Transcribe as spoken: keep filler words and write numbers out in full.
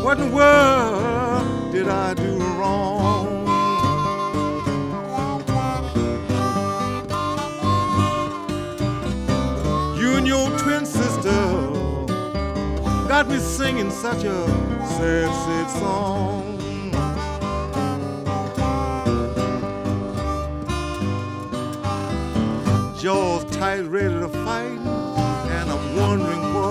What in the world did I do wrong? You and your twin sister got me singing such a sad, sad song. Jaws tight, ready to fight, and I'm wondering what